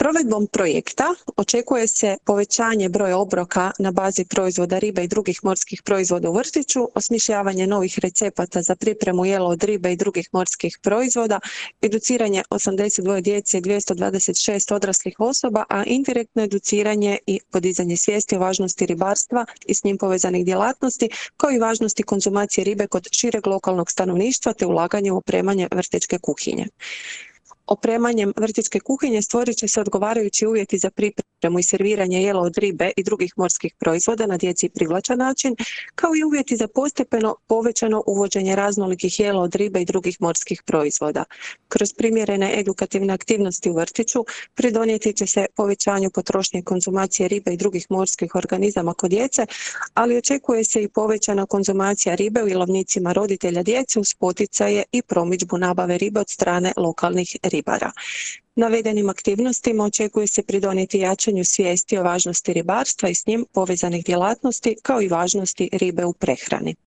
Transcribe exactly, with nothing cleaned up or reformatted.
Provedbom projekta očekuje se povećanje broja obroka na bazi proizvoda ribe i drugih morskih proizvoda u vrtiću, osmišljavanje novih recepata za pripremu jela od ribe i drugih morskih proizvoda, educiranje osamdeset dvije djece i dvjesto dvadeset šest odraslih osoba, a indirektno educiranje i podizanje svijesti o važnosti ribarstva i s njim povezanih djelatnosti, kao i važnosti konzumacije ribe kod šireg lokalnog stanovništva te ulaganje u opremanje vrtićke kuhinje. Opremanjem vrtićke kuhinje stvorit će se odgovarajući uvjeti za pripremu i serviranje jela od ribe i drugih morskih proizvoda na djeci privlačan način, kao i uvjeti za postepeno povećano uvođenje raznolikih jela od ribe i drugih morskih proizvoda. Kroz primjerene edukativne aktivnosti u vrtiću pridonijeti će se povećanju potrošnje i konzumacije ribe i drugih morskih organizama kod djece, ali očekuje se i povećana konzumacija ribe u jelovnicima roditelja djece uz poticaje i promidžbu nabave ribe od strane lokalnih ribara. Navedenim aktivnostima očekuje se pridonijeti jačanju svijesti o važnosti ribarstva i s njim povezanih djelatnosti, kao i važnosti ribe u prehrani.